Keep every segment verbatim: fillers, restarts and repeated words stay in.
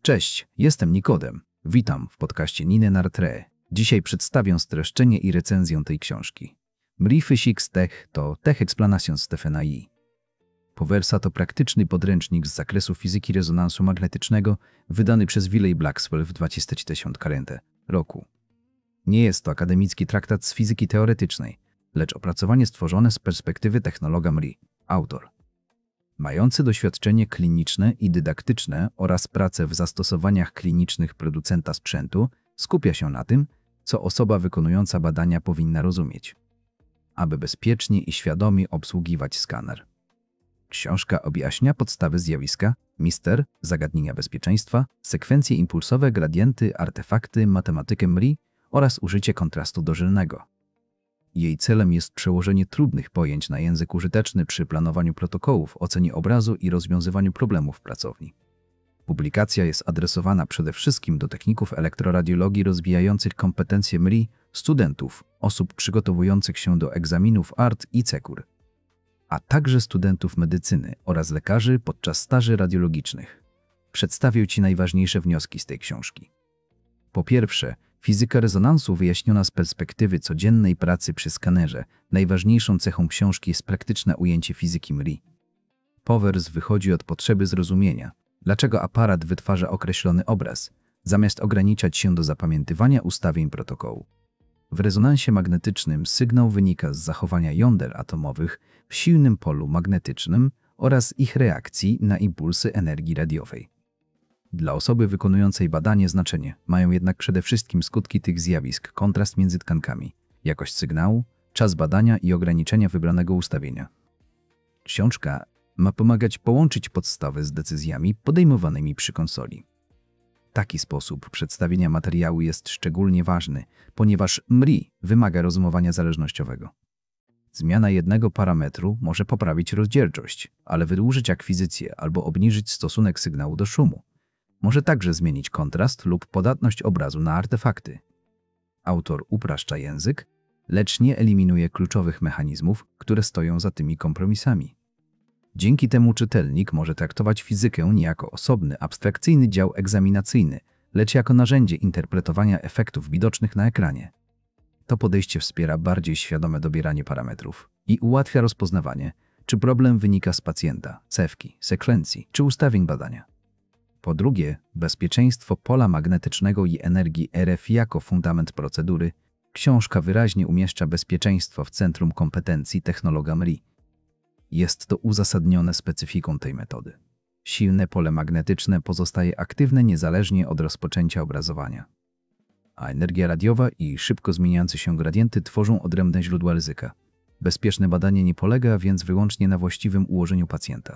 Cześć, jestem Nikodem. Witam w podcaście Nine Nartre. Dzisiaj przedstawię streszczenie i recenzję tej książki. Mri Physics Tech to Tech Explanation Stephena Yi. Poversa to praktyczny podręcznik z zakresu fizyki rezonansu magnetycznego wydany przez Wiley Blackwell w dwa tysiące dziesiątym roku. Nie jest to akademicki traktat z fizyki teoretycznej, lecz opracowanie stworzone z perspektywy technologa Mri. Autor. Mający doświadczenie kliniczne i dydaktyczne oraz pracę w zastosowaniach klinicznych producenta sprzętu, skupia się na tym, co osoba wykonująca badania powinna rozumieć, aby bezpiecznie i świadomie obsługiwać skaner. Książka objaśnia podstawy zjawiska, mister, zagadnienia bezpieczeństwa, sekwencje impulsowe, gradienty, artefakty, matematykę Mri oraz użycie kontrastu dożylnego. Jej celem jest przełożenie trudnych pojęć na język użyteczny przy planowaniu protokołów, ocenie obrazu i rozwiązywaniu problemów w pracowni. Publikacja jest adresowana przede wszystkim do techników elektroradiologii rozwijających kompetencje Mri, studentów, osób przygotowujących się do egzaminów A R T i C E K U R, a także studentów medycyny oraz lekarzy podczas staży radiologicznych. Przedstawię Ci najważniejsze wnioski z tej książki. Po pierwsze, fizyka rezonansu wyjaśniona z perspektywy codziennej pracy przy skanerze. Najważniejszą cechą książki jest praktyczne ujęcie fizyki Mri. Powers wychodzi od potrzeby zrozumienia, dlaczego aparat wytwarza określony obraz, zamiast ograniczać się do zapamiętywania ustawień protokołu. W rezonansie magnetycznym sygnał wynika z zachowania jąder atomowych w silnym polu magnetycznym oraz ich reakcji na impulsy energii radiowej. Dla osoby wykonującej badanie znaczenie mają jednak przede wszystkim skutki tych zjawisk, kontrast między tkankami, jakość sygnału, czas badania i ograniczenia wybranego ustawienia. Książka ma pomagać połączyć podstawy z decyzjami podejmowanymi przy konsoli. Taki sposób przedstawienia materiału jest szczególnie ważny, ponieważ Mri wymaga rozumowania zależnościowego. Zmiana jednego parametru może poprawić rozdzielczość, ale wydłużyć akwizycję albo obniżyć stosunek sygnału do szumu. Może także zmienić kontrast lub podatność obrazu na artefakty. Autor upraszcza język, lecz nie eliminuje kluczowych mechanizmów, które stoją za tymi kompromisami. Dzięki temu czytelnik może traktować fizykę nie jako osobny, abstrakcyjny dział egzaminacyjny, lecz jako narzędzie interpretowania efektów widocznych na ekranie. To podejście wspiera bardziej świadome dobieranie parametrów i ułatwia rozpoznawanie, czy problem wynika z pacjenta, cewki, sekwencji czy ustawień badania. Po drugie, bezpieczeństwo pola magnetycznego i energii R F jako fundament procedury. Książka wyraźnie umieszcza bezpieczeństwo w centrum kompetencji technologa Mri. Jest to uzasadnione specyfiką tej metody. Silne pole magnetyczne pozostaje aktywne niezależnie od rozpoczęcia obrazowania, a energia radiowa i szybko zmieniające się gradienty tworzą odrębne źródła ryzyka. Bezpieczne badanie nie polega więc wyłącznie na właściwym ułożeniu pacjenta.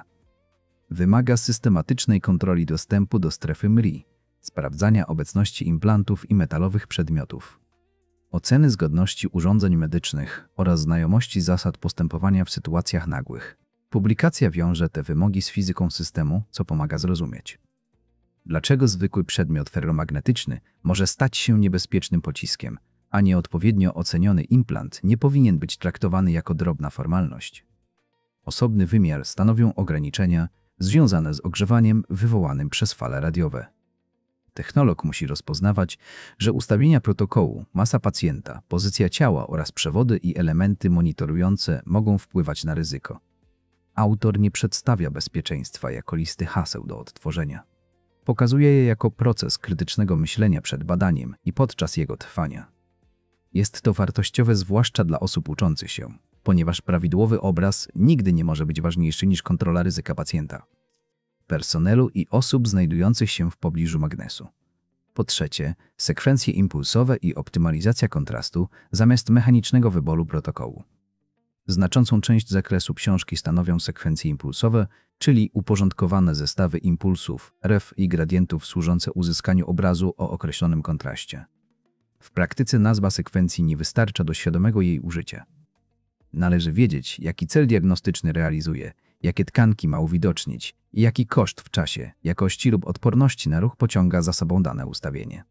Wymaga systematycznej kontroli dostępu do strefy Mri, sprawdzania obecności implantów i metalowych przedmiotów, oceny zgodności urządzeń medycznych oraz znajomości zasad postępowania w sytuacjach nagłych. Publikacja wiąże te wymogi z fizyką systemu, co pomaga zrozumieć, dlaczego zwykły przedmiot ferromagnetyczny może stać się niebezpiecznym pociskiem, a nieodpowiednio oceniony implant nie powinien być traktowany jako drobna formalność. Osobny wymiar stanowią ograniczenia związane z ogrzewaniem wywołanym przez fale radiowe. Technolog musi rozpoznawać, że ustawienia protokołu, masa pacjenta, pozycja ciała oraz przewody i elementy monitorujące mogą wpływać na ryzyko. Autor nie przedstawia bezpieczeństwa jako listy haseł do odtworzenia. Pokazuje je jako proces krytycznego myślenia przed badaniem i podczas jego trwania. Jest to wartościowe zwłaszcza dla osób uczących się, ponieważ prawidłowy obraz nigdy nie może być ważniejszy niż kontrola ryzyka pacjenta, personelu i osób znajdujących się w pobliżu magnesu. Po trzecie, sekwencje impulsowe i optymalizacja kontrastu zamiast mechanicznego wyboru protokołu. Znaczącą część zakresu książki stanowią sekwencje impulsowe, czyli uporządkowane zestawy impulsów, R F i gradientów służące uzyskaniu obrazu o określonym kontraście. W praktyce nazwa sekwencji nie wystarcza do świadomego jej użycia. Należy wiedzieć, jaki cel diagnostyczny realizuje, jakie tkanki ma uwidocznić i jaki koszt w czasie, jakości lub odporności na ruch pociąga za sobą dane ustawienie.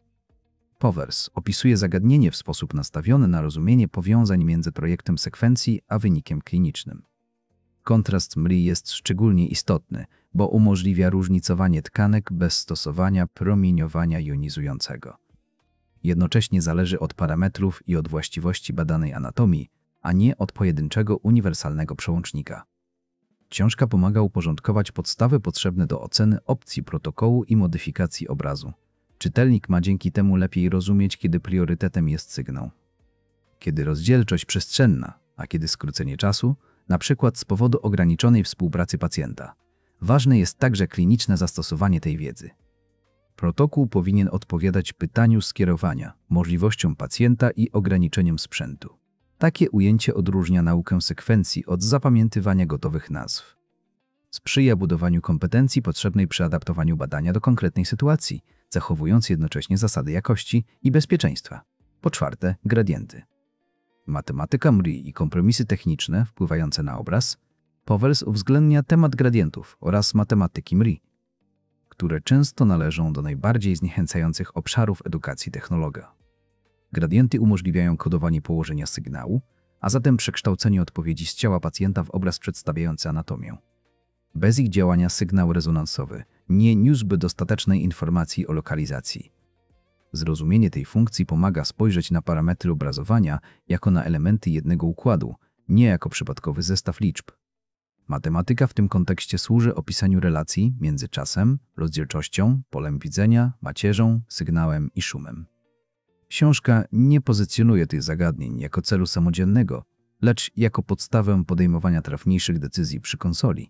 Powers opisuje zagadnienie w sposób nastawiony na rozumienie powiązań między projektem sekwencji a wynikiem klinicznym. Kontrast Mri jest szczególnie istotny, bo umożliwia różnicowanie tkanek bez stosowania promieniowania jonizującego. Jednocześnie zależy od parametrów i od właściwości badanej anatomii, a nie od pojedynczego uniwersalnego przełącznika. Książka pomaga uporządkować podstawy potrzebne do oceny opcji protokołu i modyfikacji obrazu. Czytelnik ma dzięki temu lepiej rozumieć, kiedy priorytetem jest sygnał, kiedy rozdzielczość przestrzenna, a kiedy skrócenie czasu, na przykład z powodu ograniczonej współpracy pacjenta. Ważne jest także kliniczne zastosowanie tej wiedzy. Protokół powinien odpowiadać pytaniu skierowania, możliwościom pacjenta i ograniczeniom sprzętu. Takie ujęcie odróżnia naukę sekwencji od zapamiętywania gotowych nazw. Sprzyja budowaniu kompetencji potrzebnej przy adaptowaniu badania do konkretnej sytuacji, zachowując jednocześnie zasady jakości i bezpieczeństwa. Po czwarte, gradienty. Matematyka M R I i kompromisy techniczne wpływające na obraz. Powers uwzględnia temat gradientów oraz matematyki M R I, które często należą do najbardziej zniechęcających obszarów edukacji technologa. Gradienty umożliwiają kodowanie położenia sygnału, a zatem przekształcenie odpowiedzi z ciała pacjenta w obraz przedstawiający anatomię. Bez ich działania sygnał rezonansowy nie niósłby dostatecznej informacji o lokalizacji. Zrozumienie tej funkcji pomaga spojrzeć na parametry obrazowania jako na elementy jednego układu, nie jako przypadkowy zestaw liczb. Matematyka w tym kontekście służy opisaniu relacji między czasem, rozdzielczością, polem widzenia, macierzą, sygnałem i szumem. Książka nie pozycjonuje tych zagadnień jako celu samodzielnego, lecz jako podstawę podejmowania trafniejszych decyzji przy konsoli.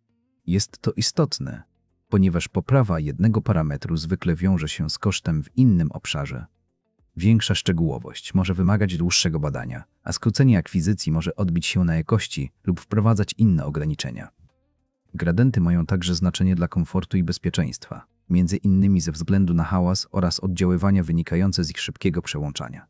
Jest to istotne, ponieważ poprawa jednego parametru zwykle wiąże się z kosztem w innym obszarze. Większa szczegółowość może wymagać dłuższego badania, a skrócenie akwizycji może odbić się na jakości lub wprowadzać inne ograniczenia. Gradienty mają także znaczenie dla komfortu i bezpieczeństwa, między innymi ze względu na hałas oraz oddziaływania wynikające z ich szybkiego przełączania.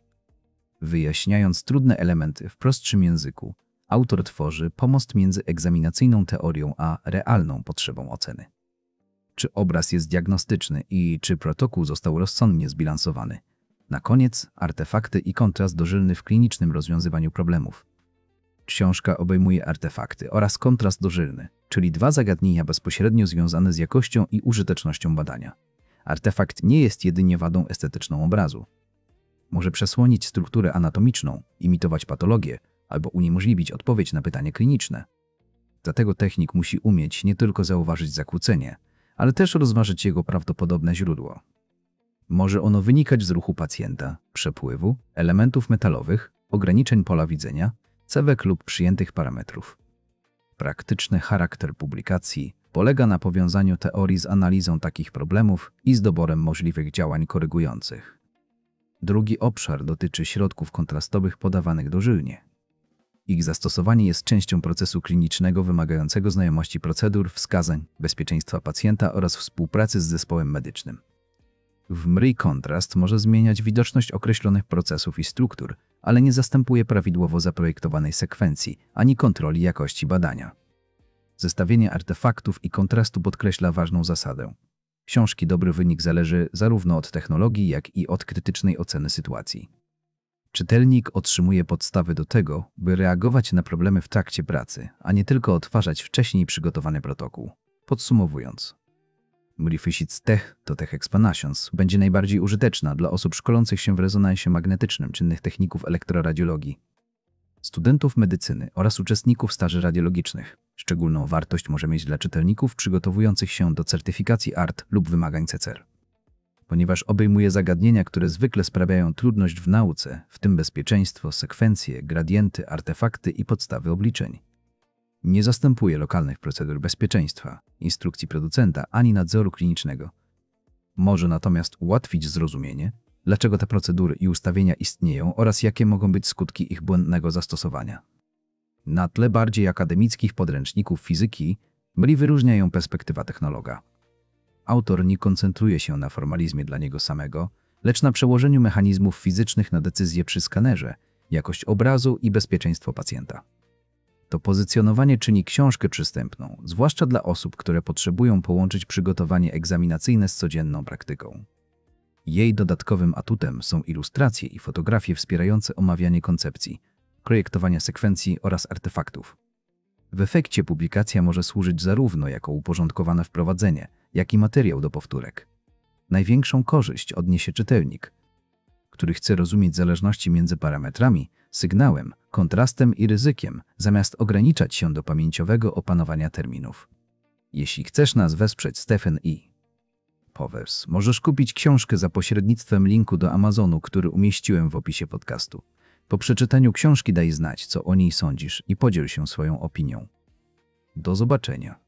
Wyjaśniając trudne elementy w prostszym języku, autor tworzy pomost między egzaminacyjną teorią a realną potrzebą oceny. Czy obraz jest diagnostyczny i czy protokół został rozsądnie zbilansowany? Na koniec artefakty i kontrast dożylny w klinicznym rozwiązywaniu problemów. Książka obejmuje artefakty oraz kontrast dożylny, czyli dwa zagadnienia bezpośrednio związane z jakością i użytecznością badania. Artefakt nie jest jedynie wadą estetyczną obrazu. Może przesłonić strukturę anatomiczną, imitować patologię albo uniemożliwić odpowiedź na pytanie kliniczne. Dlatego technik musi umieć nie tylko zauważyć zakłócenie, ale też rozważyć jego prawdopodobne źródło. Może ono wynikać z ruchu pacjenta, przepływu, elementów metalowych, ograniczeń pola widzenia, cewek lub przyjętych parametrów. Praktyczny charakter publikacji polega na powiązaniu teorii z analizą takich problemów i z doborem możliwych działań korygujących. Drugi obszar dotyczy środków kontrastowych podawanych dożylnie. Ich zastosowanie jest częścią procesu klinicznego wymagającego znajomości procedur, wskazań, bezpieczeństwa pacjenta oraz współpracy z zespołem medycznym. W M R I kontrast może zmieniać widoczność określonych procesów i struktur, ale nie zastępuje prawidłowo zaprojektowanej sekwencji ani kontroli jakości badania. Zestawienie artefaktów i kontrastu podkreśla ważną zasadę. Książki dobry wynik zależy zarówno od technologii, jak i od krytycznej oceny sytuacji. Czytelnik otrzymuje podstawy do tego, by reagować na problemy w trakcie pracy, a nie tylko odtwarzać wcześniej przygotowany protokół. Podsumowując, M R I Physics Tech to Tech Explanations będzie najbardziej użyteczna dla osób szkolących się w rezonansie magnetycznym czynnych techników elektroradiologii, studentów medycyny oraz uczestników staży radiologicznych. Szczególną wartość może mieć dla czytelników przygotowujących się do certyfikacji A R T lub wymagań C C R, ponieważ obejmuje zagadnienia, które zwykle sprawiają trudność w nauce, w tym bezpieczeństwo, sekwencje, gradienty, artefakty i podstawy obliczeń. Nie zastępuje lokalnych procedur bezpieczeństwa, instrukcji producenta ani nadzoru klinicznego. Może natomiast ułatwić zrozumienie, dlaczego te procedury i ustawienia istnieją oraz jakie mogą być skutki ich błędnego zastosowania. Na tle bardziej akademickich podręczników fizyki M R I wyróżnia ją perspektywa technologa. Autor nie koncentruje się na formalizmie dla niego samego, lecz na przełożeniu mechanizmów fizycznych na decyzje przy skanerze, jakość obrazu i bezpieczeństwo pacjenta. To pozycjonowanie czyni książkę przystępną, zwłaszcza dla osób, które potrzebują połączyć przygotowanie egzaminacyjne z codzienną praktyką. Jej dodatkowym atutem są ilustracje i fotografie wspierające omawianie koncepcji, projektowania sekwencji oraz artefaktów. W efekcie publikacja może służyć zarówno jako uporządkowane wprowadzenie, jak i materiał do powtórek. Największą korzyść odniesie czytelnik, który chce rozumieć zależności między parametrami, sygnałem, kontrastem i ryzykiem, zamiast ograniczać się do pamięciowego opanowania terminów. Jeśli chcesz nas wesprzeć, Stephen E. Powers, możesz kupić książkę za pośrednictwem linku do Amazonu, który umieściłem w opisie podcastu. Po przeczytaniu książki daj znać, co o niej sądzisz i podziel się swoją opinią. Do zobaczenia.